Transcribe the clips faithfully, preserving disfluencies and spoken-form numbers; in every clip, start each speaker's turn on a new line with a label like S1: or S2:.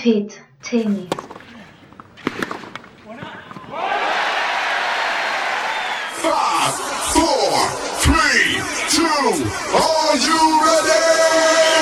S1: Faith, Tammy.
S2: Five, four, three, two, are you ready?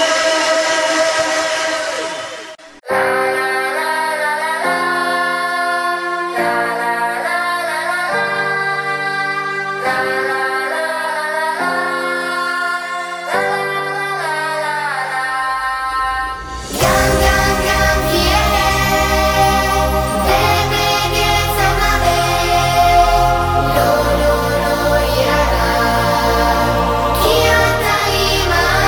S3: Lo lo lo, ya. Kia taima.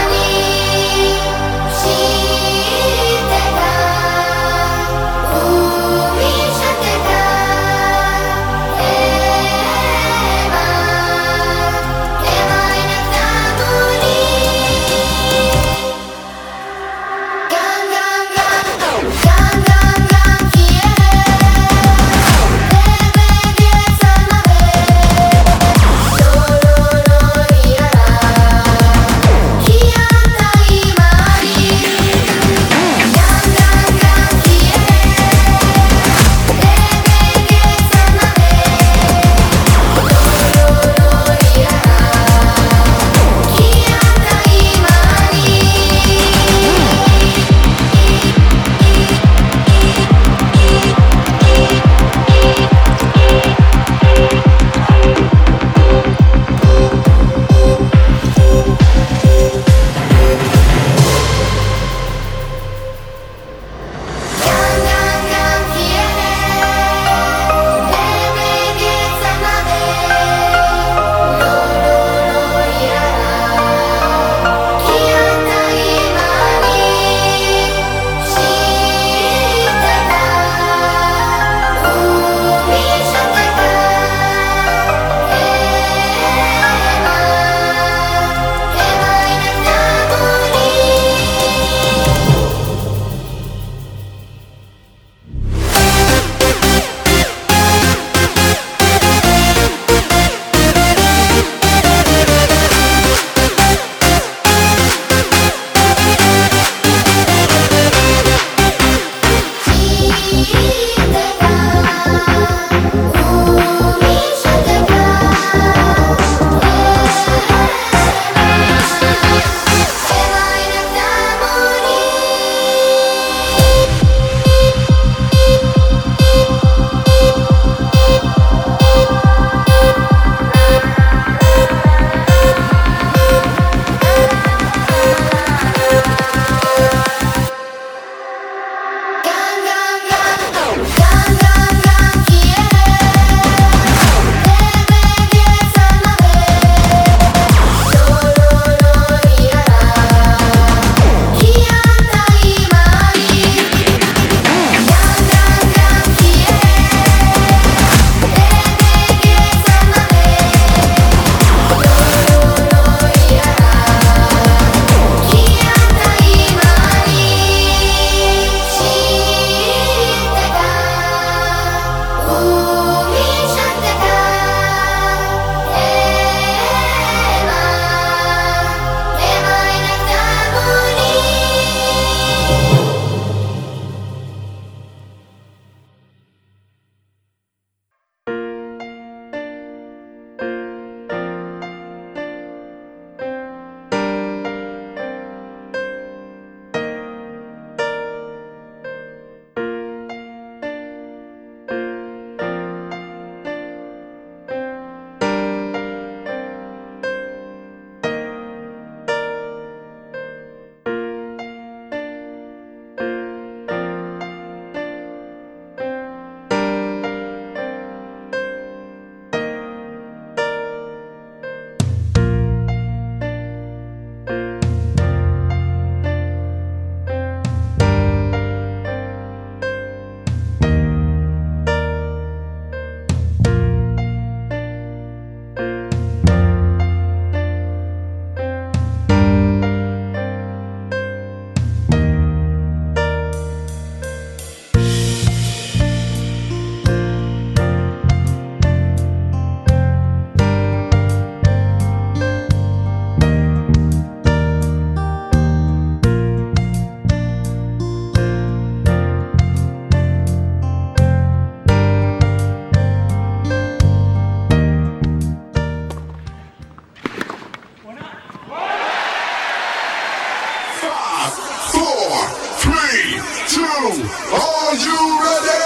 S2: Five, four, three, two, are you ready?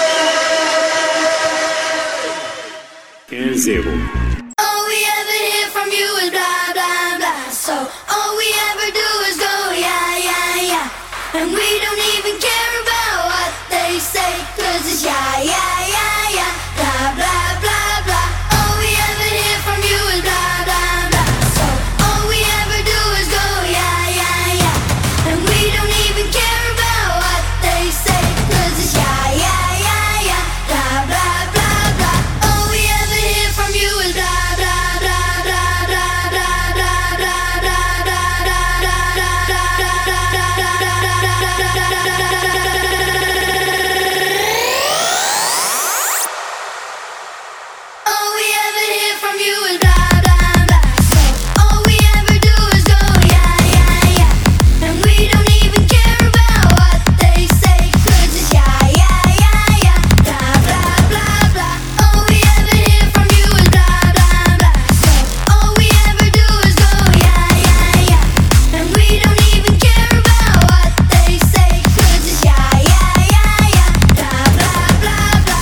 S1: And zero.
S3: All we ever hear from you is blah, blah, blah. So all we ever do is go, yeah, yeah, yeah. And we don't even care about what they say, 'cause it's yeah, yeah, yeah, yeah. Blah, blah, blah, blah. All we ever hear from you is blah, blah, blah. So all we ever do is go, yeah, yeah, yeah. And we don't even care about what they say, 'cause it's yeah, yeah, yeah, yeah. Blah, blah, blah, blah. All we ever hear from you is blah, blah, blah, blah, blah, blah, blah, blah, blah, blah, all we ever hear from you is blah, blah, blah. So all we ever do is go, yeah, yeah, yeah. And we don't even care about what they say, 'cause it's yeah, yeah, yeah, yeah. Blah, blah, blah, blah. All we ever hear from you is blah, blah, blah. So all we ever do is go, yeah, yeah, yeah. And we don't even care about what they say, 'cause it's yeah, yeah, yeah, yeah. Blah, blah, blah, blah.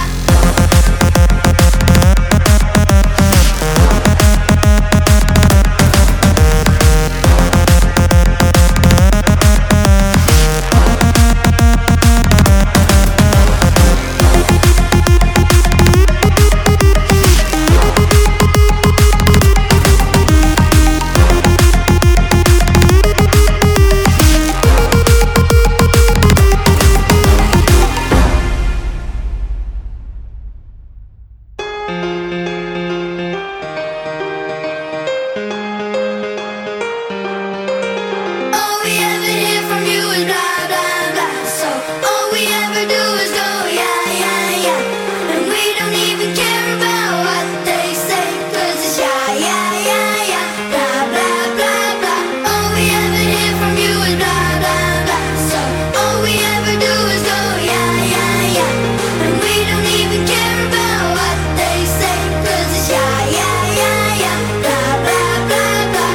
S3: All we ever hear from you is blah, blah, blah. So all we ever do is go, yeah, yeah, yeah. And we don't even care about what they say, 'cause it's yeah, yeah, yeah, yeah. Blah, blah, blah, blah. All we ever hear from you is blah, blah, blah. So all we ever do is go, yeah, yeah, yeah. And we don't even care about what they say, 'cause it's yeah, yeah, yeah, yeah. Blah, blah, blah, blah.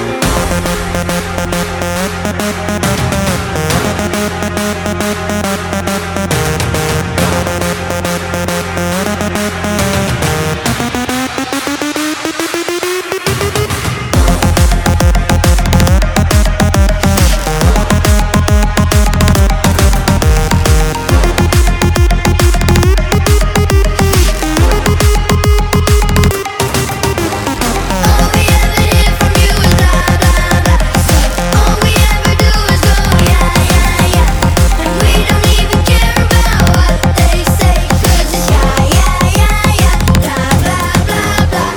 S3: All we ever hear from you is blah, blah, blah. So all we ever do is go, yeah, yeah, yeah. And we don't even care about what they say, 'cause it's yeah, yeah, yeah, yeah. Blah, blah, blah, blah.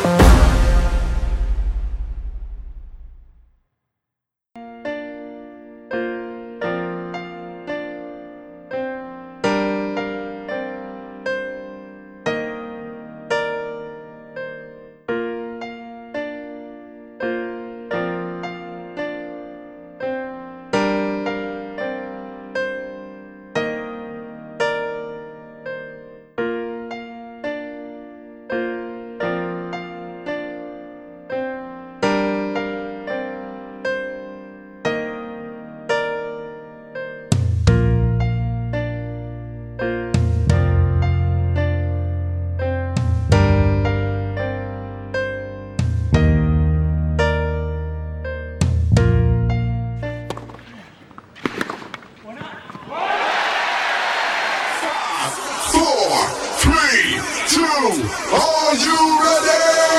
S2: Five, four, three, two, are you ready?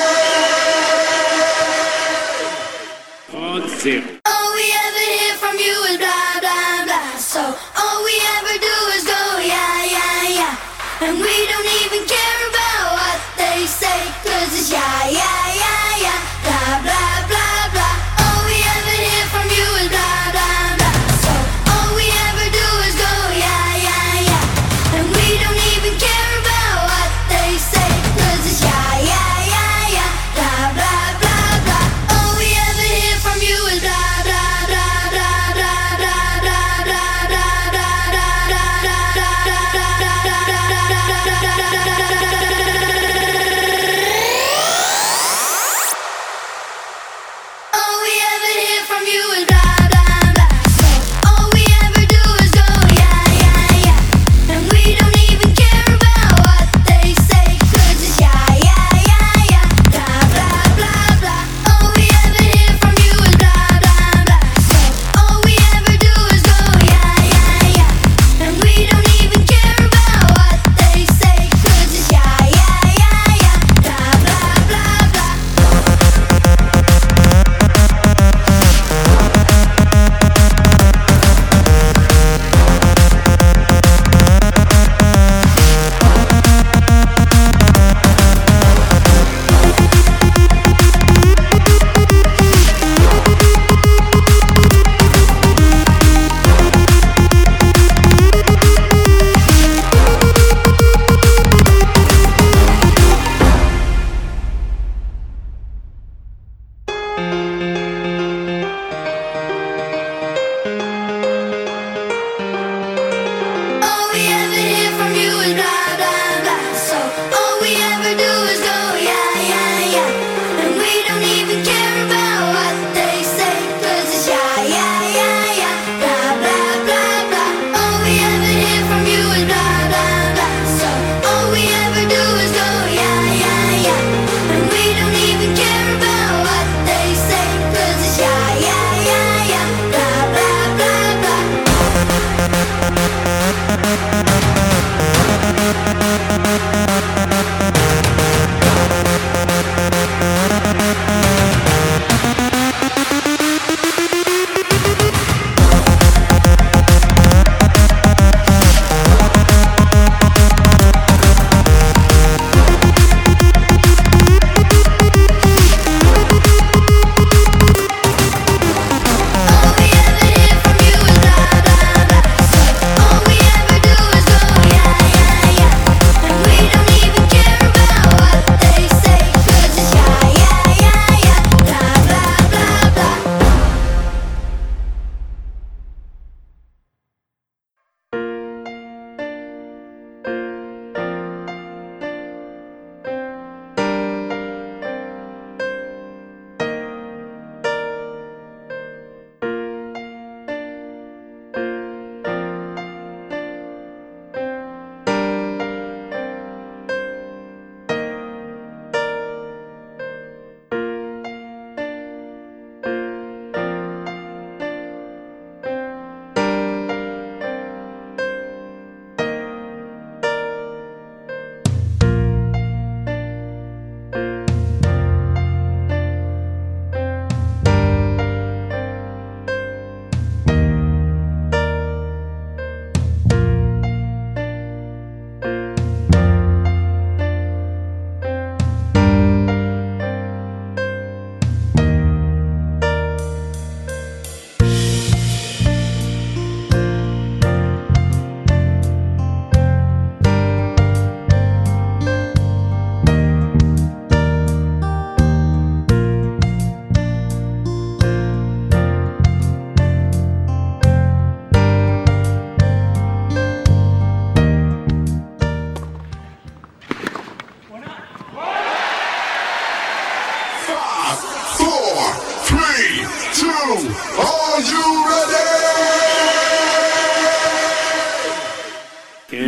S1: On zero.
S3: All we ever hear from you is blah, blah, blah. So all we ever do is go, yeah, yeah, yeah. And we don't even care about what they say, 'cause it's yeah, yeah, yeah, yeah. Blah, blah, blah, blah. All we ever hear from you is blah, blah, blah. So all we ever do is go, yeah, yeah, yeah. And we don't even care about what they say, 'cause it's yeah, yeah, yeah, yeah. Blah, blah, blah, blah. All we ever hear from you is blah, blah, blah, blah, blah, blah, blah, blah, blah,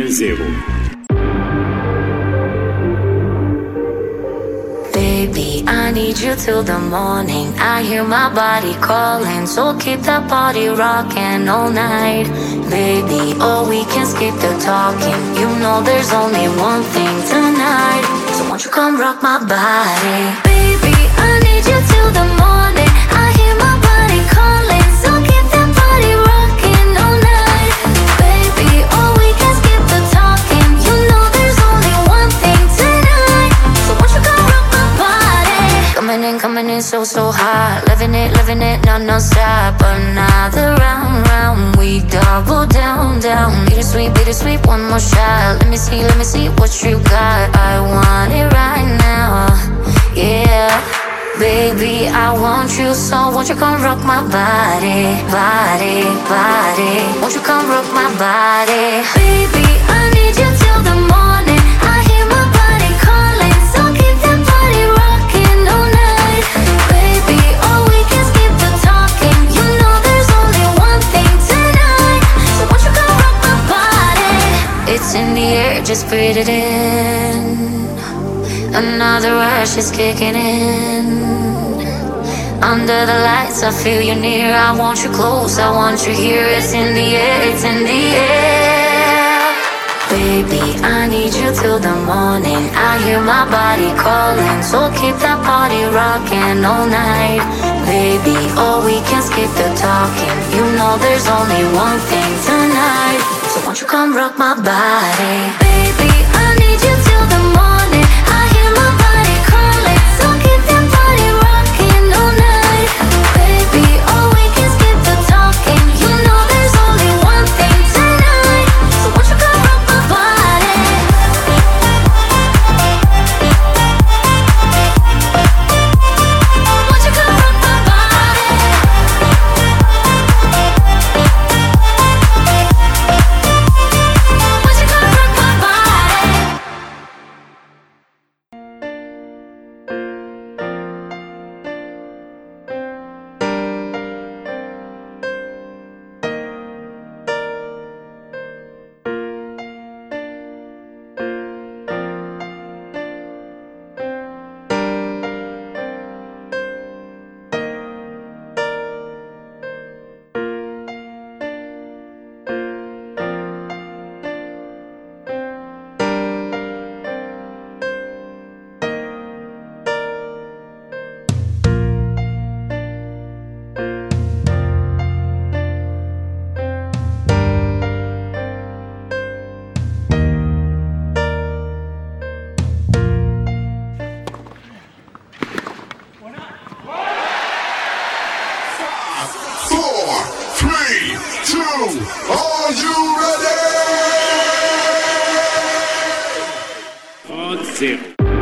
S1: Ken Zero.
S4: Baby, I need you till the morning. I hear my body calling, so keep that body rocking all night. Baby, oh, we can skip the talking. You know there's only one thing tonight. So won't you come rock my body? Baby, I need you till the morning. I hear my body calling, so keep that body rocking all night. Baby, oh, we can skip the talking. You know there's only one thing tonight. So won't you come rock my body? Coming in, coming in so, so hot. Living it, living it, no, no stop. Another round, round, we double down, down. Bittersweet, bittersweet, one more shot. Let me see, let me see what you got. I want it right now, yeah. Baby, I want you, so won't you come rock my body, body, body. Won't you come rock my body? Baby, I need you till the morning. I hear my body calling, so keep that body rocking all night. Baby, oh, we can skip the talking. You know there's only one thing tonight. So won't you come rock my body? It's in the air, just breathe it in. Another rush is kicking in. Under the lights, I feel you near. I want you close, I want you here. It's in the air, it's in the air. Baby, I need you till the morning. I hear my body calling, so keep that body rocking all night. Baby, oh, we can skip the talking. You know there's only one thing tonight. So won't you come rock my body? Baby, I need you till the morning. I hear my body calling, so keep that body rocking all night. Baby, oh, we can skip the talking. You know there's only one thing tonight. So won't you come rock my body? Won't you come rock my body? Won't you come rock my body?
S2: Four, three, two, are you ready?
S1: Pod Zero.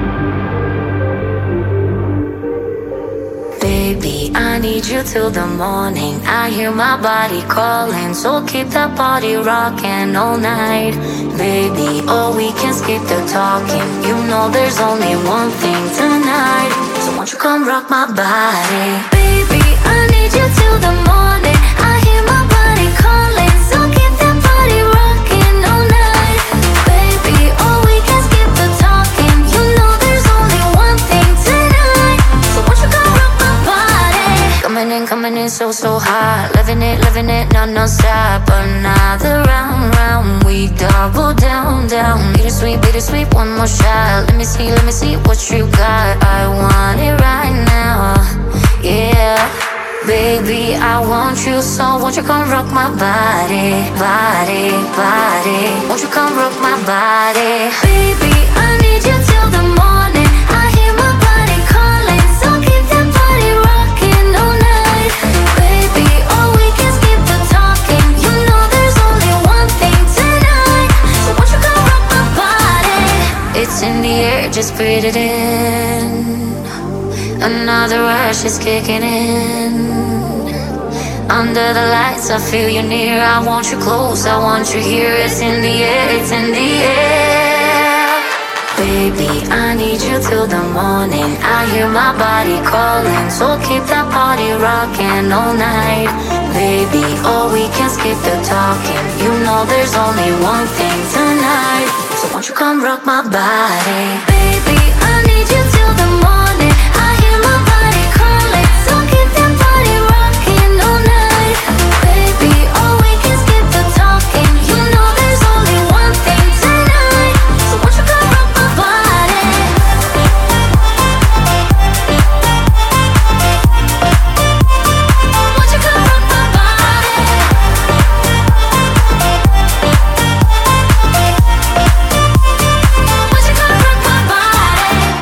S4: Baby, I need you till the morning. I hear my body calling, so keep that body rocking all night. Baby, oh, we can skip the talking. You know there's only one thing tonight. So won't you come rock my body? Baby, I need you till the morning. I hear my body calling, so keep that body rocking all night. Baby, oh, we can skip the talking. You know there's only one thing tonight. So won't you come rock my body? Coming in, coming in so, so hot. Living it, living it, no, no stop. Another round, round, we double down, down. Bittersweet, bittersweet, one more shot. Let me see, let me see what you got. I want it right now, yeah. Baby, I want you, so won't you come rock my body, body, body. Won't you come rock my body? Baby, I need you till the morning. I hear my body calling, so keep that body rocking all night. Baby, oh, we can skip the talking. You know there's only one thing tonight. So won't you come rock my body? It's in the air, just breathe it in. Another rush is kicking in. Under the lights, I feel you near. I want you close, I want you here. It's in the air, it's in the air. Baby, I need you till the morning. I hear my body calling, so keep that body rocking all night. Baby, oh, we can skip the talking. You know there's only one thing tonight. won't you come rock my body? Baby, I need you till the morning. I hear my body calling, so keep that body rocking all night. Baby, oh, we can skip the talking. You know there's only one thing tonight, so won't you come rock my body? Won't you come rock my body? Won't you come rock my body?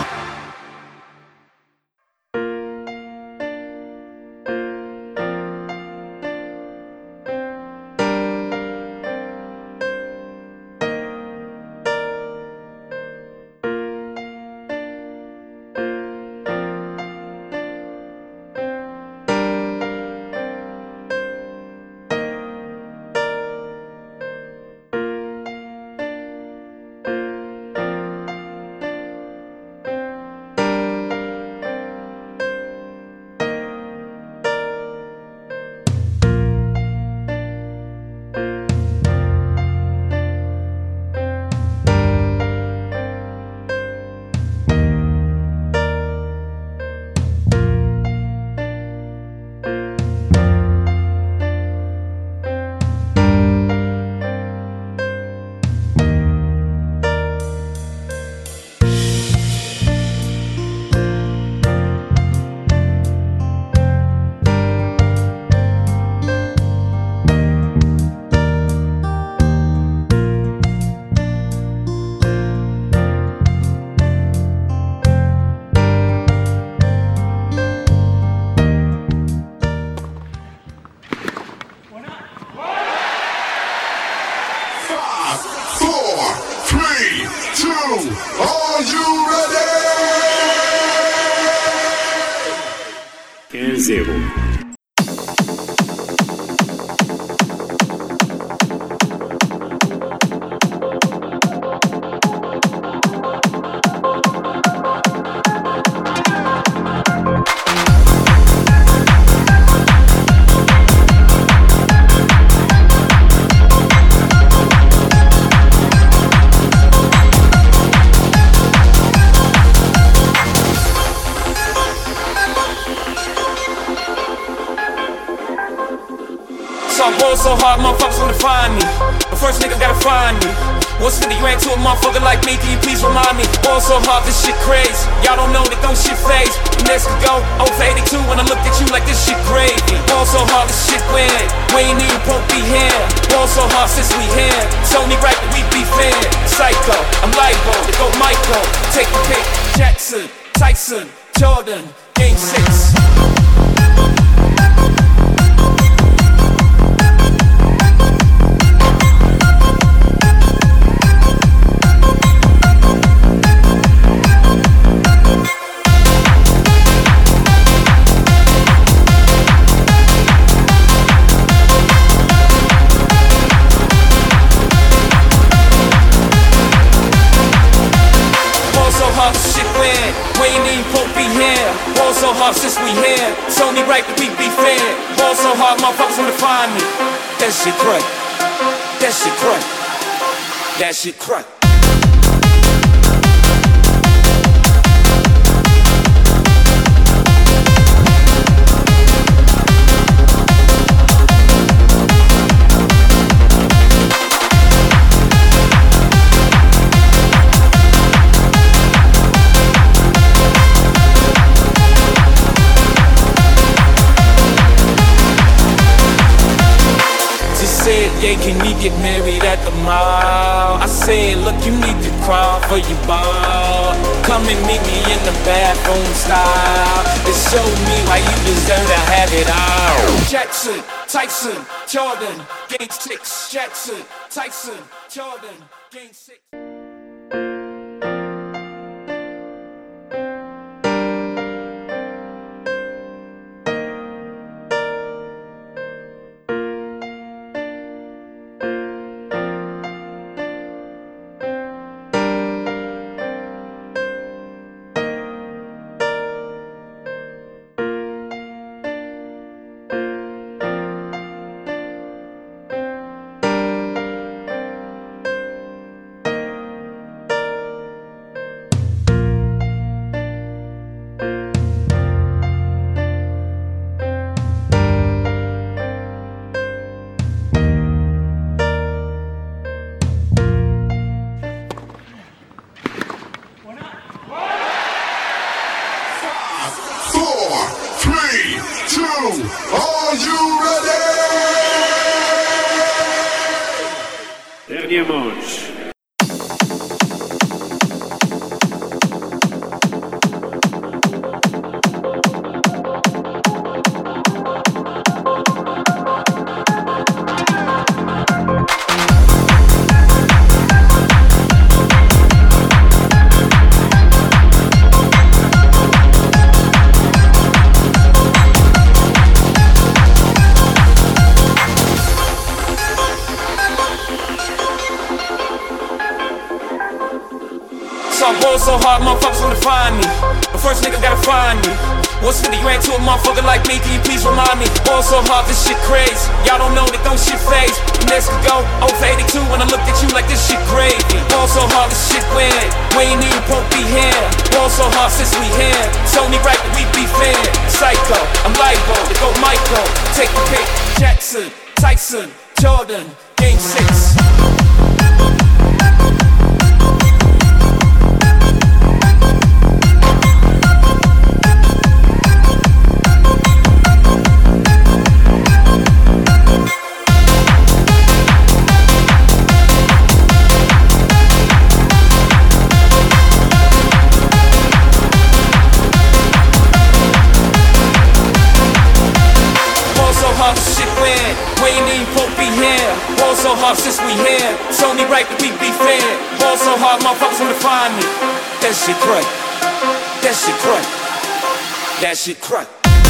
S2: Five, four, three, two, are you ready?
S1: ten zero.
S5: So I'm going so hard, motherfuckers wanna find me. The first nigga gotta find me. What's fifty grand to a motherfucker like me? Can you please remind me? Going so hard, this shit crazy. Y'all don't know that don't shit phase. The next could go over eighty-two when I looked at you like this shit gravy. Going so hard, this shit win. We ain't even supposed to be here. Going so hard since we here. It's only right that we be fair. Psycho, I'm liable to go Michael. Take the pick. Jackson, Tyson, Jordan, game six. We ain't even supposed to be here. Ball so hard since we here. It's only right that we be fair. Ball so hard, motherfuckers wanna find me. That shit crack. That shit crack. That shit crack. Said, yeah, can we get married at the mall? I said, look, you need to crawl for your ball. Come and meet me in the bathroom style. And show me why you deserve to have it all. Jackson, Tyson, Jordan, game six. Jackson, Tyson, Jordan, game six.
S1: nie moć.
S5: So I ball so hard, motherfuckers wanna find me. But first nigga gotta find me. What's fifty grand to a motherfucker like me? Can you please remind me? Ball so hard, this shit crazy. Y'all don't know that don't shit phase. The next could go oh for eighty-two when I looked at you like this shit gravy. Ball so hard, this shit weird. We ain't even won't be here. Ball so hard since we here. It's only right that we be fair. Psycho, I'm libo to go Michael. Take the pick. Jackson, Tyson, Jordan, game six. We ain't even supposed to be here. Ball so hard since we here. It's only right that we be fair. Ball so hard, motherfuckers wanna find me. That shit crack. That shit crack. That shit crack.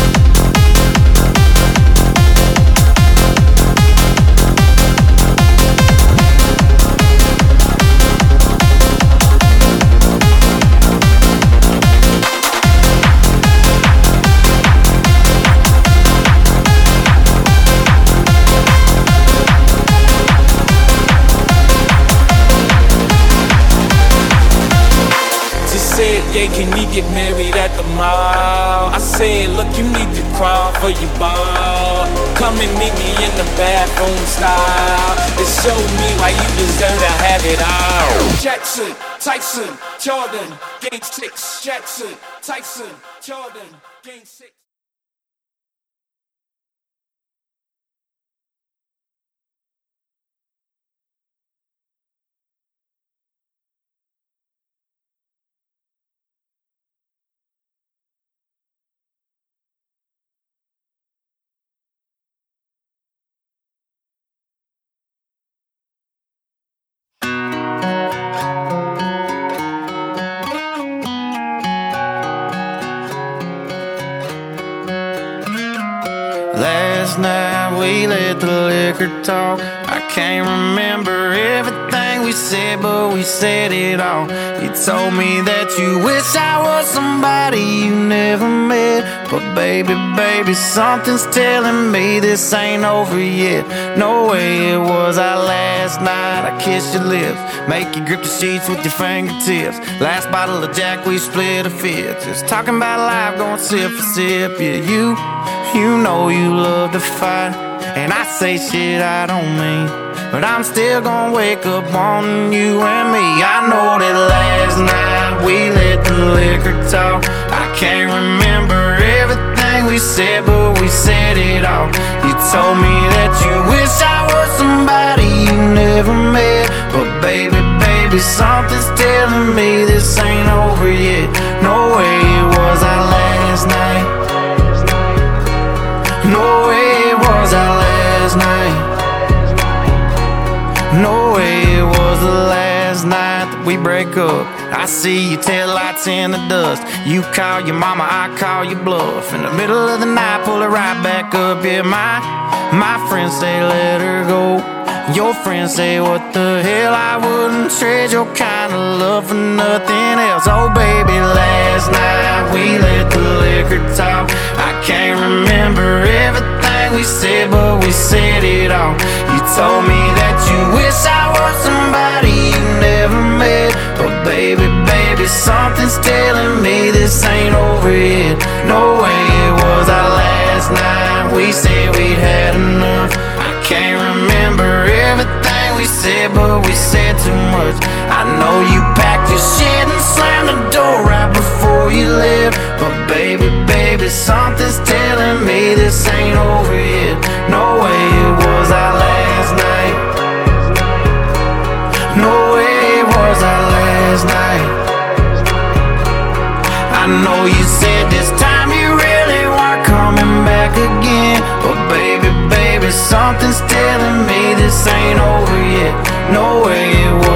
S5: Yeah, can we get married at the mall? I said, look, you need to crawl for your ball. Come and meet me in the bathroom style and show me why you deserve to have it all. Jackson, Tyson, Jordan, game six. Jackson, Tyson, Jordan, game six.
S6: Last night we let the liquor talk. I can't remember everything we said, but we said it all. You told me that you wish I was somebody you never met. But baby, baby, something's telling me this ain't over yet. No way it was our last night. I kissed your lips, make you grip the sheets with your fingertips. Last bottle of Jack, we split a fifth. Just talking about life, going sip for sip. Yeah, you, you know you love to fight, and I say shit I don't mean, but I'm still gonna wake up wanting you and me. I know that last night we let the liquor talk. I can't remember everything we said, but we said it all. You told me that you wish I was somebody you never met. But baby, baby, something's telling me this ain't over yet. No way it was our last night. No way it was our last night. No way it was the last night that we break up. I see your taillights in the dust. You call your mama, I call your bluff. In the middle of the night, pull it right back up. Yeah, my, my friends say let her go. Your friends say what the hell, I wouldn't trade your kind of love for nothing else. Oh baby, last night we let the liquor talk. I can't remember everything we said, but we said it all. You told me that you wish I was somebody you never met. But baby, baby, something's telling me this ain't over yet. No way it was our last night. We said we'd had enough. I can't remember everything we said, but we said too much. I know you packed your shit and slammed the door right before you left. But baby, baby, something's telling me this ain't over yet. No way it was our last night. know you said this time you really weren't coming back again. But baby, baby, something's telling me this ain't over yet. No way it was.